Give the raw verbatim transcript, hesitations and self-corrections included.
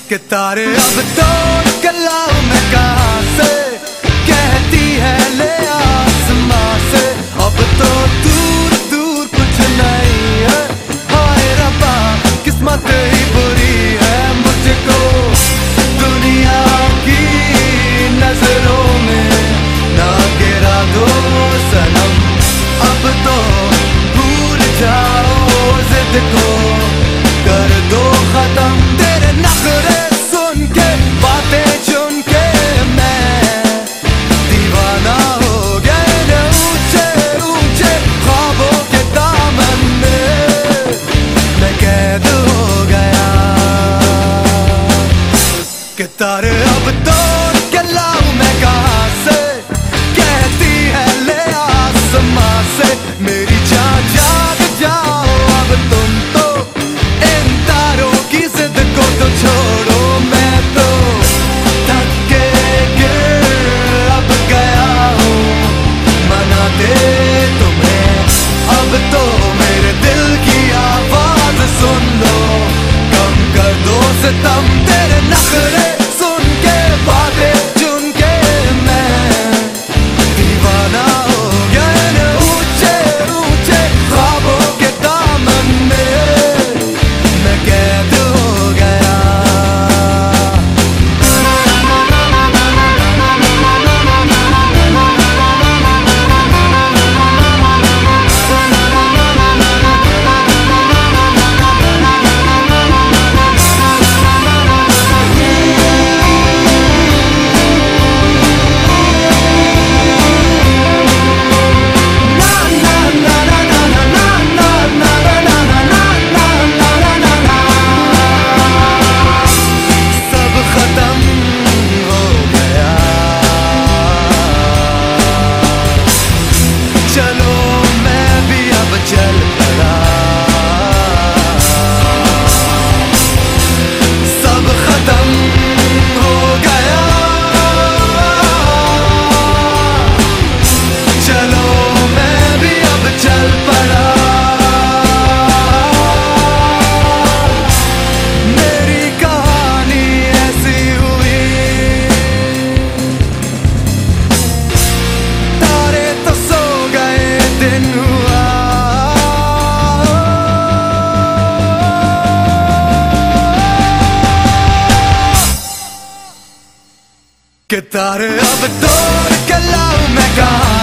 कि तारे अब तो कलाओ में कहाँ से कहती है ले आसमां से। अब तो दूर दूर कुछ नहीं है, हाय रब्बा किस्मत ही बुरी है। मुझको दुनिया की नजरों में ना गिरा दो सनम, अब तो भूल जाओ जिद को कर दो खत्म। तेरे नखरे सुन के बातें चुन के मैं दीवाना हो गया, ऊंचे ऊंचे ख्वाबों के दामन में मैं कैद हो गया। कि तारे अब तो लाऊं मैं कहाँ से कहती है ले आसमां से। मेरी जान जाग जाओ अब तुम तो, इन तारों की जिद को तो छोड़ो। मैं तो थक के गिर अब गया हूँ, मना दे तुम्हें अब तो मेरे दिल की आवाज सुन लो, कम कर दो सितम। तेरे नखरे सुन के बातें चुन के मैं दीवाना हो गया, ऊंचे ऊंचे ख्वाबों के दामन में मैं कैद हो गया। चलो मैं भी अब चल पड़ा, सब खत्म हो गया। चलो मैं भी अब चल पड़ा, मेरी कहानी ऐसी हुई। तारे तो सो गए दिन हुआ, कि तारे अब तो लाऊं मैं कहाँ